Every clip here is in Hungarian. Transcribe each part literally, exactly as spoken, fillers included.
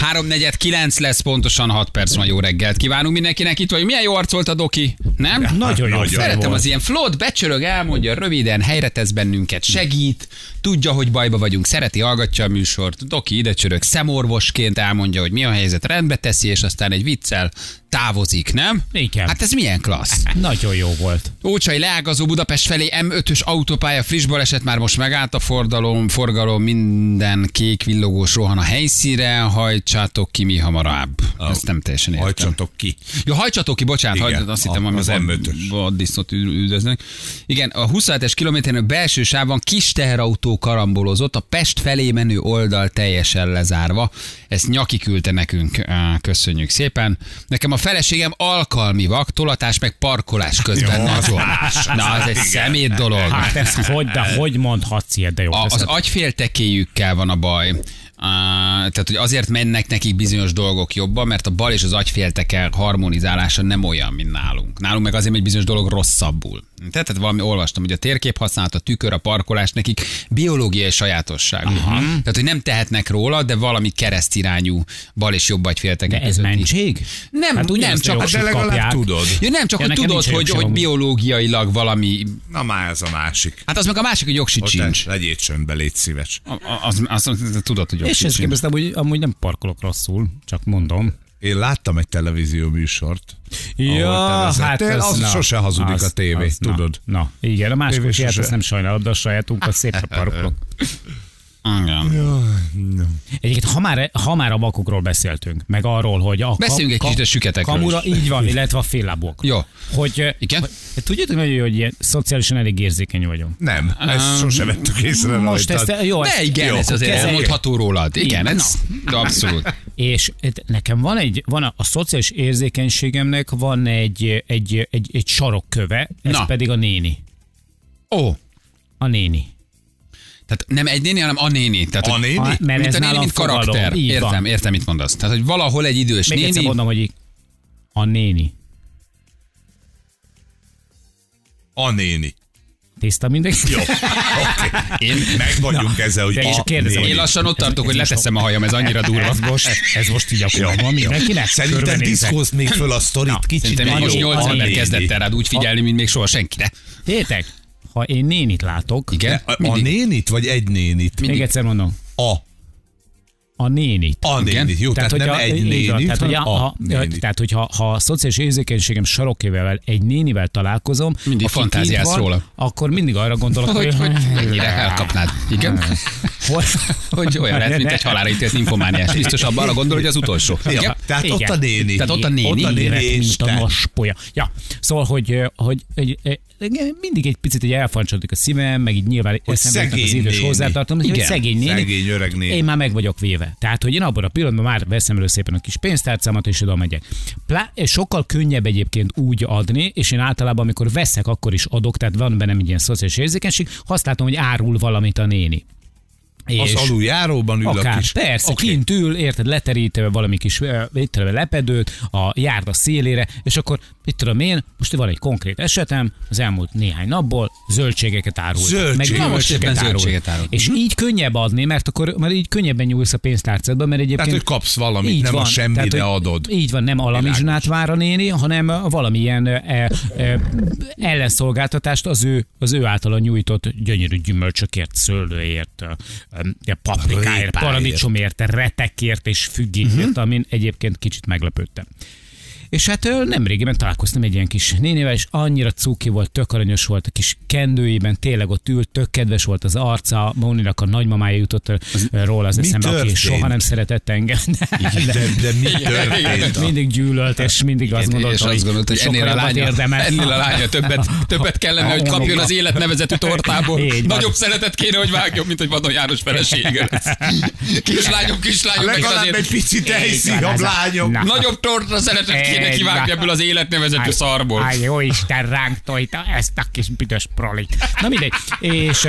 háromnegyed kilenc lesz, pontosan hat perc van, jó reggelt kívánunk mindenkinek. Itt vagy, milyen jó arc volt a doki, nem? Nagyon jó. Szeretem az ilyen flott, becsörög, elmondja röviden, helyre tesz bennünket, segít, tudja, hogy bajba vagyunk, szereti, hallgatja a műsort. Doki ide csörög, szemorvosként elmondja, hogy mi a helyzet, rendbe teszi, és aztán egy viccel távozik, nem? Igen. Hát ez milyen klassz. Nagyon jó volt. Ócsai leágazó Budapest felé em ötös autópálya, friss baleset, már most megállt a forgalom, forgalom, minden kék villogós rohan a helyszínre, hajtsátok ki mi hamarabb. Oh. Ezt nem teljesen értem. Hajtsatok ki. Ja, hajtsatok ki, bocsánat, hajt, azt hittem, az hogy em ötös. vaddisznót üldöznek. Igen, a huszonhetes kilométeren a belső sávban kis teherautó karambolozott, a Pest felé menő oldal teljesen lezárva. Ezt Nyaki küldte nekünk, köszönjük szépen. Nekem a feleségem alkalmi vak, tolatás meg parkolás közben. Jó, nagyon. más, Na, ez egy szemét dolog. Hát ez hogy, de hogy mondhatsz ilyet, de jó. A, az agyféltekéjükkel van a baj. Uh, tehát, hogy azért mennek nekik bizonyos dolgok jobban, mert a bal és az agyfélteke harmonizálása nem olyan, mint nálunk. Nálunk meg azért megy bizonyos dolog rosszabbul. Tehát, tehát valami olvastam, hogy a térkép használat, a tükör, a parkolás nekik biológiai sajátosság. Uh-huh. Tehát, hogy nem tehetnek róla, de valami keresztirányú bal és jobb agyfélteke. De ez mentség? Nem, hát nem csak, de legalább tudod. Ja, nem csak, ja, hogy tudod, hogy, hogy biológiailag valami... Na már ez a másik. Hát az meg a másik, hogy jogsit sincs. Legyél csöndbe, légy szíves. Az, az, az, az tudod, hogy jogsit és ezt képeztem, hogy amúgy nem parkolok rosszul, csak mondom. Én láttam egy televízió műsort. Ja, hát ez, az na, sose hazudik az, a tévé, az, tudod. Na, na, igen, a másik, hogy sose. ezt nem sajnálod, de a sajátunkat szépen parkolok. Egyébként, ha már, ha már a vakokról beszéltünk, meg arról, hogy a beszéljünk egy kicsit a süketekről kamura, is. így van, illetve a féllábúak. Jó. Hogy, igen? Hogy, tudjátok, hogy, hogy ilyen szociálisan elég érzékeny vagyunk. Nem, ezt um, sose vettük észre most rajtad. ezt, jó, de igen, jó, ez azért kezeljük. elmondható rólad. Igen, ez abszolút. És nekem van egy, van a, a szociális érzékenységemnek van egy, egy, egy, egy sarokköve, ez Na. pedig a néni. Ó. A néni. Tehát nem egy néni, hanem a néni. Tehát, a néni? A, mert mint ez a néni, mint fogalom. karakter. Így Értem, van. értem, mit mondasz. Tehát, hogy valahol egy idős Még néni... egyszer mondom, hogy a néni. A néni. Tiszta mindenki? Jó, oké. Okay. Én meg vagyunk Na, ezzel, hogy és a kérdezem, néni. Én lassan ott tartok, hogy leteszem a hajam, ez annyira durva. Ez most, ez most így akkor van mindenkinek? Szerintem diszkózd még föl a sztorit Na, kicsit. Szerintem most nyolc ember kezdett el rád úgy figyelni, mint még soha senkire. Tétek, ha én nénit látok, Igen? A, a nénit, vagy egy nénit? még egyszer mondom, A. a nénit. A nénit. Jó, tehát, tehát nem a, egy nénit, van, tehát, hogy a, a, ha, nénit. tehát, hogyha ha a szociális érzékenységem sarokével egy nénivel találkozom, Mindig aki fantáziálsz kint van, róla. Akkor mindig arra gondolok, Hogy, hogy mennyire elkapnád. Igen? Hogy, Hogy olyan lehet, mint egy halálra ítélt nymfomániás. Biztos abban arra gondol, hogy az utolsó. Ja, Igen? tehát Igen. ott a néni. Tehát ott a néni. Ott a néni Élet, mint és a te. naspolya. Ja, szóval, hogy, hogy, hogy, hogy mindig egy picit egy elfancsodik a szívem, meg így nyilván eszembe jutnak az szegény idős néni. hozzátartom, hogy Igen. szegény néni. Szegény öreg néni. Én már meg vagyok véve. Tehát, hogy én abban a pillanatban már veszem elő szépen a kis pénztárcámat, és oda megyek. Plá, sokkal könnyebb egyébként úgy adni, és én általában, amikor veszek, akkor is adok, tehát van bennem egy ilyen szociális érzékenység, azt látom, hogy árul valamit a néni. Az aluljáróban ül akár, a kis... persze, Oké. kint ül, érted, leterítve valami kis itt, lepedőt a járda szélére, és akkor, mit tudom én, most van egy konkrét esetem, az elmúlt néhány napból zöldségeket árult. Zöldség. Meg Na, most éppen gyümölcsöket zöldséget árult. árult. És így könnyebb adni, mert akkor mert így könnyebben nyúlsz a pénztárcádba, mert egyébként... Tehát, hogy kapsz valamit, így nem van, a semmire tehát, hogy adod. Így van, nem alamizsnát vár a néni, hanem valamilyen e, e, ellenszolgáltatást az ő, az ő általa nyújtott gyönyörű gyümölcsökért, szőlőért, e, paprikáért, paradicsomért, retekért és függéért, uh-huh. amin egyébként kicsit meglepődtem. És hát nemrégiben találkoztam egy ilyen kis nénivel, és annyira cuki volt, tök aranyos volt a kis kendőjében, tényleg ott ült, tök kedves volt az arca, Móninak a nagymamája jutott az, róla az eszembe, aki történt? soha nem szeretett engem. De, de, de mi történt? Mindig gyűlölt, és mindig azt gondolta, és azt gondolt, hogy ennél a lánya, ennél a lánya többet, többet kellene, hogy kapjon az élet nevezetű tortából. Így van. Nagyobb szeretet kéne, hogy vágjon, mint hogy Vadon János felesége lesz. Kislányom, kislányom, meg Legalább azért egy picit elszíjabb lányom. Na. nagyobb torta szeretet kéne kivágni ebből az élet nevezetű szarból. Áj, jó Isten, ránk tojta ezt a kis büdös prolit. Na mindegy. És,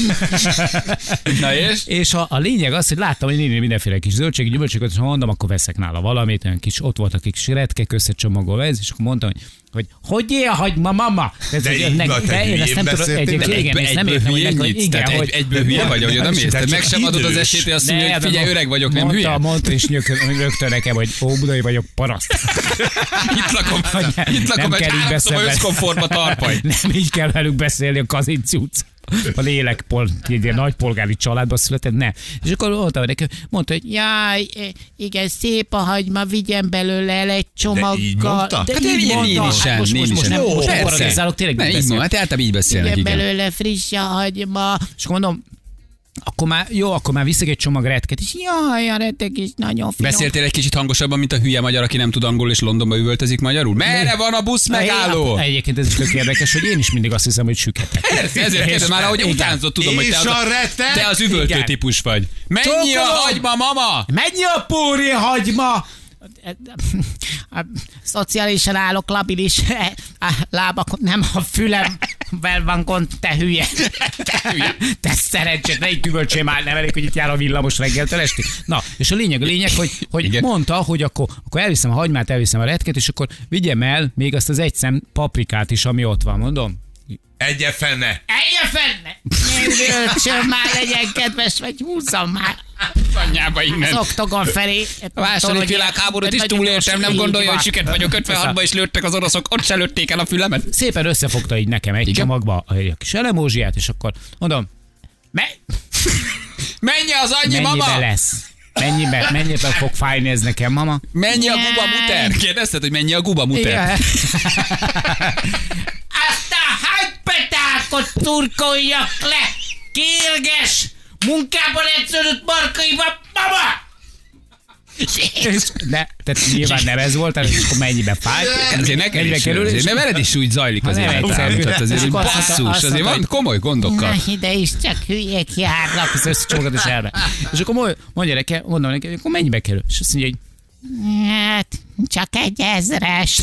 Na és? és a, a lényeg az, hogy láttam, hogy néni mindenféle kis zöldség, gyümölcsöket, és ha mondom, akkor veszek nála valamit, olyan kis, ott volt a kis retkek összecsomagolva ez, és akkor mondtam, hogy hogy hogy él a hagyma, mama? Ez, De hogy így önnek- van, te de én ezt nem hülyén tudom, beszéltél, egyébként de igen, Egyből ezt nem értem, hogy hülye meg, hogy nyitsz, igen, tehát hogy... egy- egyből hülye vagy, hogy oda mész, Te tehát meg csak sem adod az idős. esélyt, hogy azt mondja, hogy Ne, figyelj, de öreg vagyok, nem mondta, hülye. Mondta, és nyökön, rögtön nekem, hogy óbudai vagyok, paraszt. Itt lakom, Hogy ne- itt lakom nem egy kell így három szoba beszélni. összkonforma tarpaj. Nem így kell velük beszélni a Kazinci utca. A lélekpol, egy ilyen nagypolgári családban született, ne. És akkor mondta neki, mondta, hogy jaj, igen, szép a hagyma, vigyen belőle el egy csomaggal. így mondta? De Hát így én mondta. én is sem, most, én most, is most sem. nem, most nem Persze. paradizálok, tényleg Ne, így így mondom, beszél. hát általában így beszélnek, Vigyen igen. belőle friss a hagyma. És akkor mondom, akkor már, jó, akkor már viszek egy csomag retket, és jaj, a retek is nagyon finom. Beszéltél egy kicsit hangosabban, mint a hülye magyar, aki nem tud angolul és Londonba üvöltözik magyarul? Merre van a busz megálló? Egyébként ez is tök érdekes, hogy én is mindig azt hiszem, hogy süketek. Persze, ezért kérdezem már, ahogy Igen. utánzott, tudom, hogy te És az, a a, retek? te az üvöltő Igen. típus vagy. Mennyi a Csókolom! hagyma, mama? Mennyi a póri hagyma? Szociálisan állok, labilis a lábak, nem a fülemvel van gond, te hülye. Te hülye. Te szerencsét, ne így küvöltsél már, nem elég, hogy itt jár a villamos reggeltől estig. Na, és a lényeg, a lényeg, hogy, hogy Igen. mondta, hogy akkor, akkor elviszem a hagymát, elviszem a retket, és akkor vigyem el még azt az egy szem paprikát is, ami ott van, mondom. Egye fene. Elje fenne! Nőröltsön már, legyen kedves, vagy húzzam már Anyjába az innen. oktogon felé. A második világháborút is túléltem, nem gondolja, hogy süket vagyok, ötvenhatba is lőttek az oroszok, ott se lőtték el a fülemet. Szépen összefogta így nekem egy Igen? csomagba a kis elemózsiát, és akkor mondom, me- Mennyi az annyi, mennyibe mama? lesz? Mennyibe, mennyibe fog fájni ez nekem, mama? Mennyi a guba muter? Kérdezted, hogy mennyi a guba muter? Azt a hagypetákot turkoljak le! Kérges! Munkában egyszerűt markaiba, mama! És, de, tehát nyilván nem ez volt, és akkor mennyibe fáj? Azért neked Mennyibe is, kerül, azért és- nem veled is úgy zajlik az nem élet. egyszerű. Tehát azért És egy akkor azt mondta- basszus, azt azért mondta, van komoly gondokkal. Na, ide is csak hülyék járnak, az összecsomagot is elve. És akkor mond- mondja neki, mondom neki, akkor mennyibe kerül? És azt mondja, hogy hát, csak egy ezres.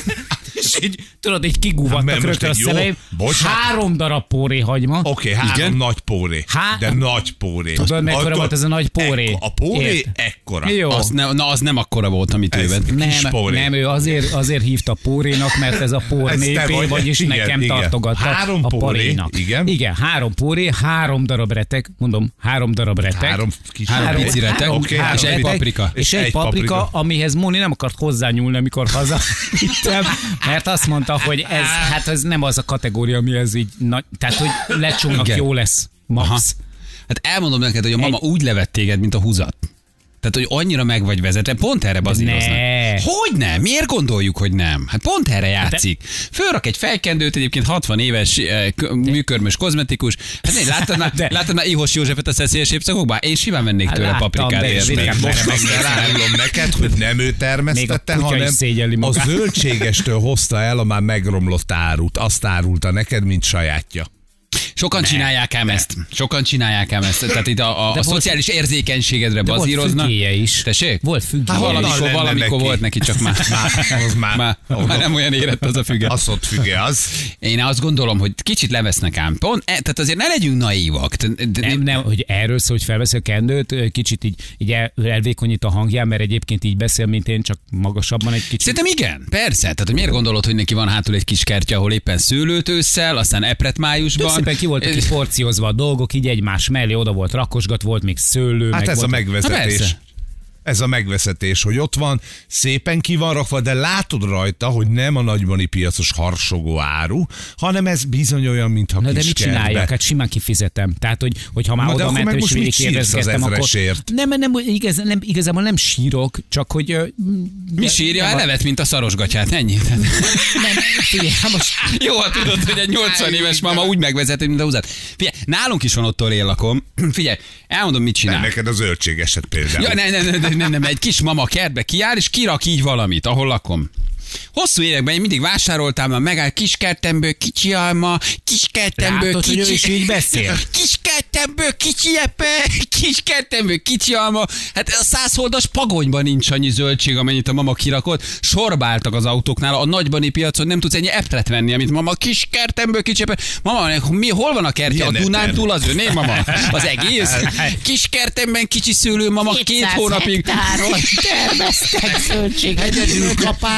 És így, tudod, így Hát, kigúvattak mert most rögtön a egy jó- szemeim. bocsánat. Három darab póré hagyma. Oké, okay, három Igen? nagy póré. Há- De nagy póré. Tudod, mekkora Attól- volt ez a nagy póré? Ekko- A póré Érted? ekkora. Jó. Az ne, na, az nem akkora volt, amit ő Ez- vett. kis Nem, póré. nem, ő azért, azért hívta pórénak, mert ez a pór Ez te népé, vagy. vagyis Igen, nekem igen. tartogatta Három a póré, parénak. igen. Igen, három póré, három darab retek, mondom, három darab retek. Három kis Három pici retek, három- oké, három és egy retek, paprika. És egy paprika, amihez Móni nem akart hozzányúlni, amikor hazavittem, mert azt mondta, hogy ez, hát ez nem az a kategória, ami ez így, nagy, tehát hogy lecsónak Igen. jó lesz. Max. Aha. Hát elmondom neked, hogy a mama úgy levett téged, mint a húzat. Tehát, hogy annyira meg vagy vezetve, pont erre bazíroznak. Ne. Hogy nem? Miért gondoljuk, hogy nem? Hát pont erre játszik. Fölrak egy fejkendőt, egyébként hatvan éves eh, k- műkörmös kozmetikus. Hát nézd, láttad már, De- láttad már Ihos Józsefet a szeszélyes évszakokban? Én simán vennék tőle Láttam, paprikát, de érted? ritkán Most Meg- azt elárulom neked, hogy nem ő Még termesztette, a kutya is hanem szégyelli a magát. zöldségestől hozta el a már megromlott árut. Azt árulta neked, mint sajátja. Sokan csinálják ám ezt. Sokan csinálják ám ezt. Tehát itt a, a, a volt- szociális érzékenységedre De volt bazíroznak. fügéje is. Tessék? Volt függéje Hát is. valamikor, lenne valamikor neki. volt neki, csak már, Már, az már, már, már nem olyan érett az a füge. Az ott füge, az. Én azt gondolom, hogy kicsit levesznek ám. Pont, e, tehát azért ne legyünk naívak. Te- de- Nem, nem, hogy erről szól, hogy felveszi a kendőt, kicsit így, így el, elvékonyít a hangján, mert egyébként így beszél, mint én, csak magasabban egy kicsit. Szerintem igen, persze. Tehát, hogy miért gondolod, hogy neki van hátul egy kis kertje, ahol éppen szőlőt ősszel, aztán epret Tök májusban. szépen ki voltak itt porciózva a dolgok, így egymás mellé, oda volt rakosgat, volt még szőlő. Hát meg ez a volt, Hát megvezetés. persze. Ez a megvezetés, hogy ott van, szépen ki van rakva, de látod rajta, hogy nem a nagybani piacos harsogó áru, hanem ez bizony olyan, mintha Na de kis mit kertbe. csináljak? Hát simán kifizetem. Tehát, hogy, hogy ha már Na de oda akkor meg mentem, és most mit végig sírsz az kérdezgettem, akkor... ezresért? Nem, nem, igaz, nem, igazából nem sírok, csak hogy... ö, Mi de- sírja? nem, Elevet, mint a szarosgatyát, ennyi. Nem, figyelj, hát most... Jó, ha tudod, hogy egy nyolcvan éves mama úgy megvezeti, mint a húzat. Figyelj, nálunk is van, ottól én lakom. Figyelj, elmondom, mit Nem, csinál. neked a zöldségeset például. Ja, nem, nem, nem, nem, nem, egy kis mama kertbe kiáll, és kirak így valamit, ahol lakom. Hosszú években én mindig vásároltam, már megáll kiskertemből kicsi alma, kiskertemből Látod, hogy kicsi... ő is így beszél? Kiskertemből kicsi epe, kiskertemből kicsi alma. Hát a százholdas pagonyban nincs annyi zöldség, amennyit a mama kirakott. Sorbáltak az autóknál, a nagybani piacon nem tudsz ennyi epret venni, amit mama kiskertemből kicsi epe. Mama, mi, hol van a kertje? A Milyen Dunán eper? túl az öné, mama? Az egész? Kiskertemben kicsi szőlő, mama, két hónapig... hektáron termesztek zöldséget. Egyedül kapálgatom.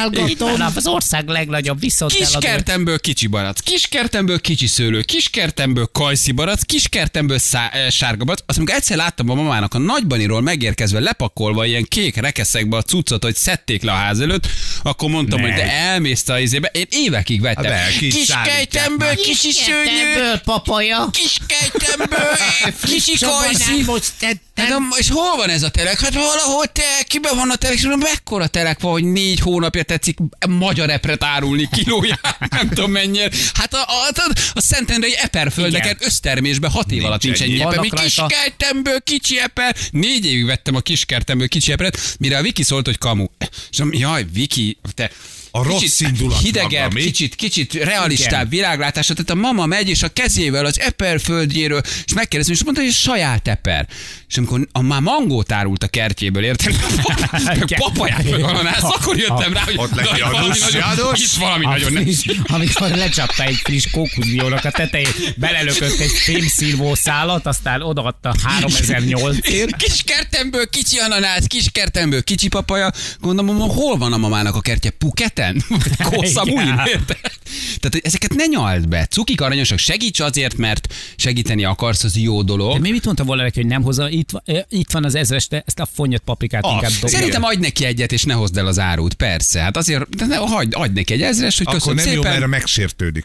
Mondom, az ország legnagyobb viszont Kiskertemből kicsi barack, kiskertemből kicsi szőlő, kiskertemből kajszi barack, kiskertemből szá- e, sárga barack. Azt amikor egyszer láttam a mamának a Nagybaniról megérkezve lepakolva ilyen kék rekeszekbe a cuccot, hogy szedték le a ház előtt, akkor mondtam, Ne. hogy de elmész a izébe. Én évekig vettem. De, kis Kiskejtemből kicsi szőlő, papaja. Kiskejtemből kicsi kajszi. Hát, a- és hol van ez a telek? Hát valahol te, kiben van a telek? És mondom, mekkora telek van, hogy négy hónapja tetszik magyar epret árulni kilóját, nem tudom mennyire. Hát a, a, a, a Szentendrei eperföldeken össztermésben hat év Nincs alatt nincs ennyi. ennyi eper. Vannak Mi rajta- kiskertemből kicsi eper. Négy évig vettem a kiskertemből kicsi epret, mire a Viki szólt, hogy kamu. És mondom, jaj, Viki, te A rossz kicsit indulat hidegebb, maga, mi? kicsit, kicsit realistább világlátásra. Tehát a mama megy, és a kezével az eperföldjéről, és megkérdezem, és mondta, hogy ez saját eper. És amikor a már mangót árult a kertjéből, érted? Meg papaját, meg ananász, akkor jöttem rá, hogy Ott neki na, valami Janus, nagyon- Janus. itt valami A nagyon nem. friss, amikor lecsapta egy friss kókuszdiónak a tetején, belelökött egy fémszívó szálat, aztán odaadta háromezer-nyolcért. Kis kertemből kicsi ananász, kis kertemből kicsi papaja. Gondolom, mama, hol van a mamának a kertje? Puketen? Kosszabújn, Igen. érted? Tehát, hogy ezeket ne nyald be. Cukik aranyosak, segíts azért, mert segíteni akarsz, az jó dolog. De mi mit mondta volna neki, hogy nem hozza? Itt, van- eh, itt van az ezres, de ezt a fonnyat paprikát Azt. inkább dobja. Szerintem adj neki egyet, és ne hozd el az árut, persze. Hát azért, de ne, hagyd, adj neki egy ezres, hogy Akkor köszönöm nem jó, szépen. mert megsértődik.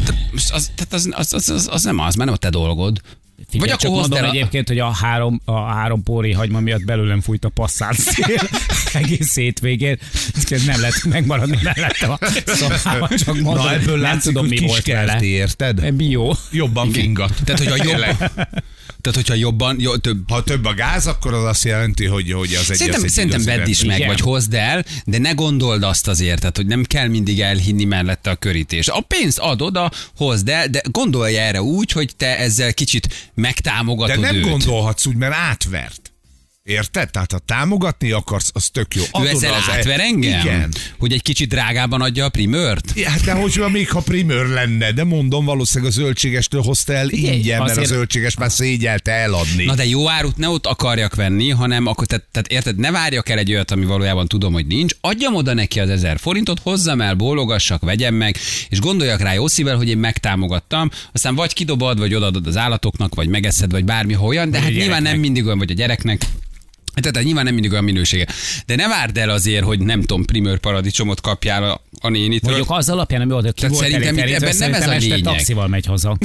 Az, tehát az, az, az, az, az, nem az, mert nem a te dolgod. Figyelj, Vagy csak akkor hozd mondom el a... egyébként, hogy a három, a három póri hagyma miatt belőlem fújt a passzát szél egész hétvégén. Ez nem lehet megmaradni mellettem a szobában, csak mondom, Na, ebből nem látszik, tudom, hogy mi volt vele. kiskerti, érted? Bio. Jobban fingat. Tehát, hogy a Tényleg. jobban... Tehát, hogyha jobban, jó, több, Ha több a gáz, akkor az azt jelenti, hogy, hogy az egy... Szerintem, az egy szerintem igazi vedd is rendszer. meg, Igen. vagy hozd el, de ne gondold azt azért, tehát, hogy nem kell mindig elhinni mellette a körítés. A pénzt adod, a hozd el, de gondolj erre úgy, hogy te ezzel kicsit megtámogatod De nem őt. gondolhatsz úgy, mert átvert. Érted? Tehát ha támogatni akarsz, az tök jó. Ő Adod ezzel az átver engem? Igen. Hogy egy kicsit drágában adja a primőrt? Ja, de hogyha még ha primőr lenne, de mondom, valószínűleg a zöldségestől hozta el Figyelj, ingyen, mert a azért- zöldséges már szégyelte eladni. Na de jó árut ne ott akarjak venni, hanem akkor, tehát, tehát érted, ne várjak el egy olyat, ami valójában tudom, hogy nincs, adjam oda neki az ezer forintot, hozzam el, bólogassak, vegyem meg, és gondoljak rá jó szívvel, hogy én megtámogattam, aztán vagy kidobod, vagy odaadod az állatoknak, vagy megeszed, vagy bármi olyan, de hát nyilván gyereknek. nem mindig olyan, vagy a gyereknek. Tehát nyilván nem mindig olyan minősége. De ne várd el azért, hogy nem tudom, primőr paradicsomot kapjál a, a nénitől. Mondjuk az alapján, ami oda ki Tehát volt szerintem elég itt terítve, ebben nem ez szerintem a este lényeg. taxival megy haza.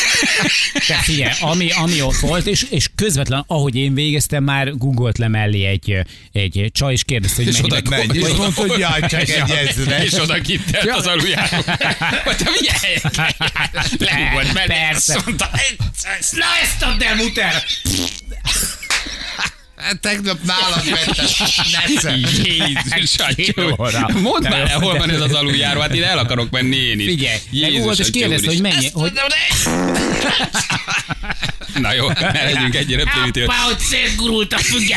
Te figyelj, ami, ami ott volt, és, és közvetlen, ahogy én végeztem, már googolt le mellé egy, egy csaj, és kérdezte, hogy És oda mennyibe... Megy, és Vagy- mondta, hogy jaj, csak egy ezres. És oda kitelt az aluljáró. Vagy te figyelj! Lerúgott mellé. Persze. Azt mondta, Na ezt add el, muter! Hát tegnap nálad vettem. Nesze. Jézus, Kilóra. atya. Mondd már, De- hol van ez az aluljáró, hát én el akarok menni én is. Figyelj, Jézus, megugott, és atya kérdezte, hogy úristen. mennyi... Hogy... Na jó, ne legyünk ennyire primitív. Apá, hogy szétgurult a függe!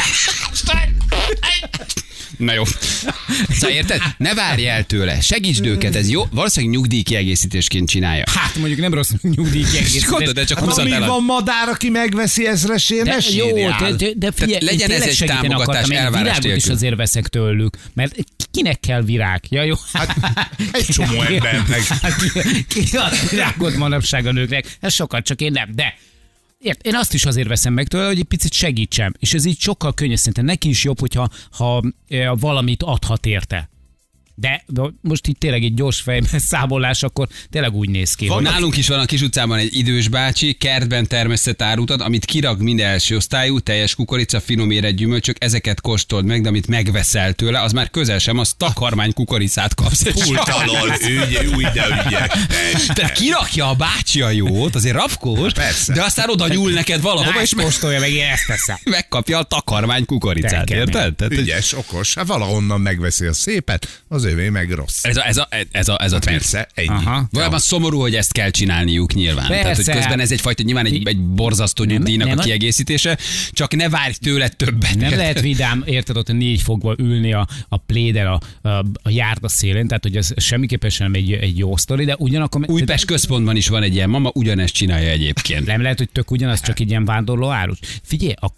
Na jó. Szóval érted? Ne várj el tőle. Segítsd őket, ez jó. Valószínűleg nyugdíjkiegészítésként csinálja. Hát mondjuk nem rossz nyugdíjkiegészítés. És gondolod, de csak Hát húzad amíg el a... van madár, aki megveszi ezresén, ne Jó, sírjál. de, de, de figyelj, legyen én ez tényleg egy segíteni támogatás akartam, én elvárás virágot is nélkül. azért veszek tőlük, mert kinek kell virág? Ja, jó. Hát egy csomó embernek. Hát ki- ki ad virágot manapság a nőknek? Ez sokat, csak én nem. De ért, én azt is azért veszem meg tőle, hogy egy picit segítsem. És ez így sokkal könnyebb. Szerintem neki is jobb, hogyha ha, eh, valamit adhat érte. De most itt tényleg egy gyors fejben számolás, akkor tényleg úgy néz ki. hogy- Nálunk is van a kis utcában egy idős bácsi, kertben termesztett árutat, amit kirag minden első osztályú, teljes kukorica, finom érett gyümölcsök, ezeket kóstold meg, de amit megveszel tőle, az már közel sem, az takarmány kukoricát kapsz. Pultalol, ügy, úgy, de ügyek. Tehát kirakja a bácsi a jót, azért rafkós, Persze. de aztán oda nyúl neked valahova, és meg, kóstolja meg, én ezt teszem. megkapja a takarmány kukoricát, Te érted? Tehát, hogy Ügyes, okos. Hát valahonnan megveszi a szépet, az övé meg rossz. ez a, ez a, ez a, ez a trend. Persze, ennyi. Aha. Valójában szomorú, hogy ezt kell csinálniuk nyilván. Persze. Tehát, hogy közben ez egyfajta nyilván egy, egy borzasztó nyugdíjnak nem a a- kiegészítése, csak ne várj tőle többet. Nem lehet vidám, érted, ott négy fokba ülni a, a pléden a, a, a járda szélén, tehát hogy ez semmiképpen sem egy, egy jó sztori, de ugyanakkor... Újpest központban is van egy ilyen mama, ugyanezt csinálja egyébként. Nem lehet, hogy tök ugyanaz, csak egy ilyen vándorló árus. Figyelj, akkor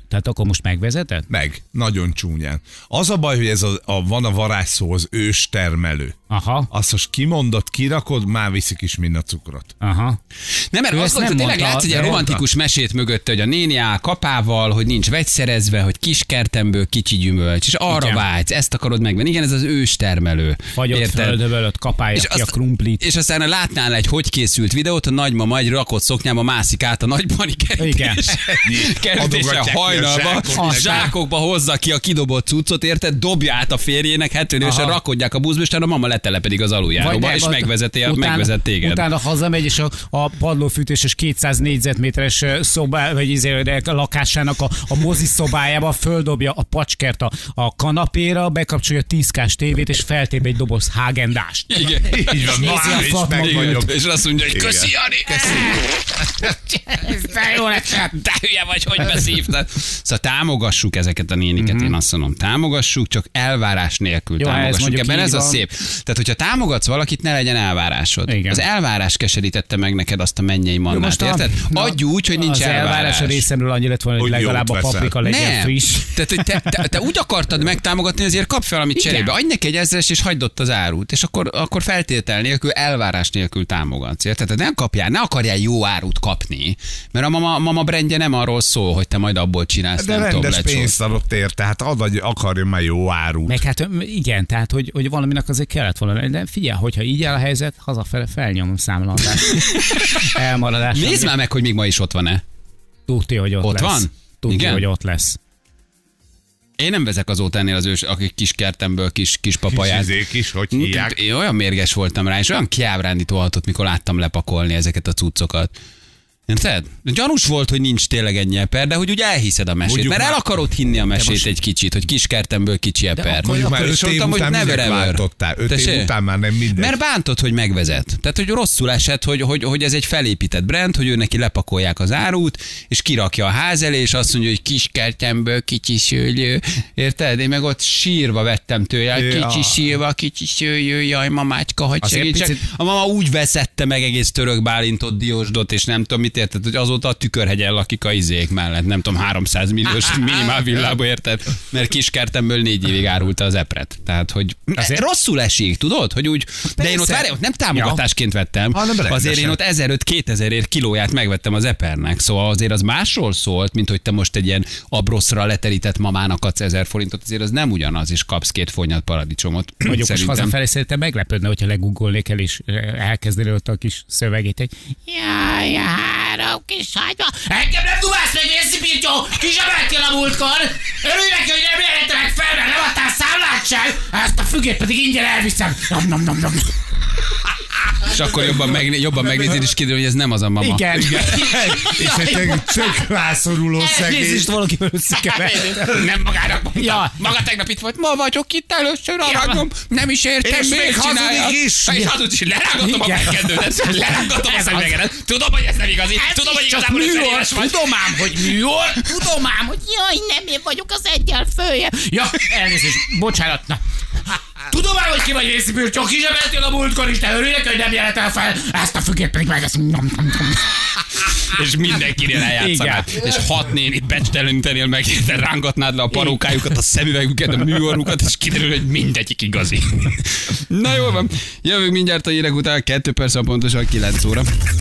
Tehát akkor most megvezeted? Meg, nagyon csúnyán. Az a baj, hogy ez a, a van a varázsszó, az ős termelő. Aha. Azt most kimondod, kirakod, már viszik is mind a cukrot. Aha. Nem, mert Ő azt ezt mondta, nem tényleg mondta, látsz egy ilyen de- romantikus mesét mögötte, hogy a néni áll kapával, hogy nincs vegyszerezve, hogy kis kertemből kicsi gyümölcs, és arra Igen. vágysz, ezt akarod megvenni. Igen, ez az ős termelő. Fagyott Érted? földöbölött, kapálja És ki a azt- krumplit. És aztán látnál egy hogy készült videót, a nagymama egy rakott szoknyába mászik át a nagybani Igen. kerítés. Kerítése Adogatják ki a hajnalba, zsákot. a zsákokba hozza ki a kidobott cuccot, érted? Dobja át a férjének, hetven évesen Aha. rakodják a buszba, és utána a mama letelepedik az aluljáróba, nem, és ott- megvezeti, utána- megvezet téged. Utána hazamegy, és a, a padlófűtéses kétszáz négyzetméteres szobá, vagy izé, a lakásának a, a mozi szobájába földobja a pacskert a, a kanapéra, bekapcsolja a tízkás tévét, és feltép egy doboz Häagen-Dazst. Igen. Így van, Nézi a már is fatma- meg Igen. vagyok. És azt mondja, hogy Igen. köszi, Jani. De jó lett. De hülye vagy, hogy beszívtad. Szóval támogassuk ezeket a néniket, én azt mondom, támogassuk, csak elvárás nélkül Jó, ez támogassuk. mondjuk Ebben így ez a van. szép. Tehát, hogyha támogatsz valakit, ne legyen elvárásod. Igen. Az elvárás keserítette meg neked azt a mennyei mannát, most a- érted? na, Adj úgy, hogy nincs az elvárás elvárás. a részemről annyi lett volna, hogy Hogy legalább a jót veszel. paprika legyen Nem. friss. Tehát, hogy te, te, te, úgy akartad megtámogatni, azért kapj valamit Igen. cserébe. Adj neki egy ezres, és hagyd ott az árut. És akkor, akkor feltétel nélkül, elvárás nélkül támogatsz. Érted? Tehát nem kapjál, ne akarjál jó árut kapni. Mert a mama, mama brandje nem arról szól, hogy te majd abból csinálsz, De nem tudom, rendes lecsót. pénzt adott érte, hát ad, akarja már jó árut. Meg hát igen, tehát hogy, hogy valaminek azért kellett volna. De figyelj, hogyha így áll a helyzet, hazafele felnyomom számladást. Elmaradás. Nézd már meg, hogy még ma is ott van-e. Tudja, hogy ott, Ott lesz. van? Tudja, Igen? hogy ott lesz. Én nem vezek azóta ennél az ős, akik kis kertemből kis, kis papaját. Kis izék is, hogy hívják. Én olyan mérges voltam rá, és olyan kiábrándító hatott, mikor láttam lepakolni ezeket a cuccokat. Érted? Gyanús volt, hogy nincs tényleg egy eper, de hogy úgy elhiszed a mesét. Mondjuk Mert már- el akarod hinni a mesét most- egy kicsit, hogy kis kertemből kicsi eper. akkor- Mondjuk már Akkor öt is év mondtam, hogy után never mindent ever. váltottál. Öt év Tessék? után már nem mindegy. Mert bántod, hogy megvezet. Tehát, hogy rosszul esett, hogy, hogy, hogy ez egy felépített brand, hogy ő neki lepakolják az árut, és kirakja a ház elé, és azt mondja, hogy kis kertemből kicsi szőlő. Érted? Én meg ott sírva vettem tőle. Ja. Kicsi sírva, kicsi szőlő, jaj, mamácska, hogy Azért segítsek. picit- A mama úgy veszette meg egész Török Bálintot, Diósdot, és nem tudom mit érted, hogy azóta a Tükörhegyen lakik a izék mellett, nem tudom, háromszáz milliós minimál villába, érted? Mert kiskertemből négy évig árulta az epret. Tehát, hogy Azért- rosszul esik, tudod? Hogy úgy, de én ott, Persze. várj, ott nem támogatásként vettem, Hanem rendesen. azért én ott ezeröt-kétezerért kilóját megvettem az epernek, szóval azért az másról szólt, mint hogy te most egy ilyen abroszra leterített mamának adsz ezer forintot, azért az nem ugyanaz, és kapsz két fonyat paradicsomot. Mondjuk most Szerintem. hazafelé szerintem meglepődne, hogyha legoogolnék el, és elkezdené ott a kis szövegét, hogy jaj, három kis hagyma. Engem nem dumálsz meg, Vészi Pirtyó! Kizsebeltél a múltkor! Örülj neki, hogy nem jelentenek fel, mert nem adtál számlát sem! Ezt a fügét pedig ingyen elviszem! Nom, nom, nom, nom. És akkor jobban, megné, jobban megnézed, és kiderül, hogy ez nem az a mama. Igen. És egy tök- tök rászoruló szegény. Elnézést valakivel összekevertem. Nem magának mondta. Ja. Maga tegnap itt volt. Ma vagyok itt először, aranyom. Nem is értem, És miért még csinálja. hazudik is. És hazudik is. Lerángatom a Igen. megkedődet. Lerángatom a Ez az. szemüvegedet. Tudom, hogy ez nem igazi. Tudom, hogy igazából ötven éves vagy. Tudom ám, hogy műor, tudom ám, hogy jaj, nem én vagyok az egyel fője. Ja, elnézést, bocsánat, na. Tudom ám, hogy ki vagy Vészi Pirtyó, kizsebeltél a múltkor is, de örülök, hogy nem jelentel fel. Ezt a fügét pedig megeszem. Nom, nom, nom. És mindenkinél eljátszanád. Igen. És hat nénit becstelenítenél meg, de rángatnád le a parókájukat, a szemüvegüket, a műorrukat, és kiderül, hogy mindegyik igazi. Na jól van, jövünk mindjárt a hírek után, kettő perc, pontosan kilenc óra.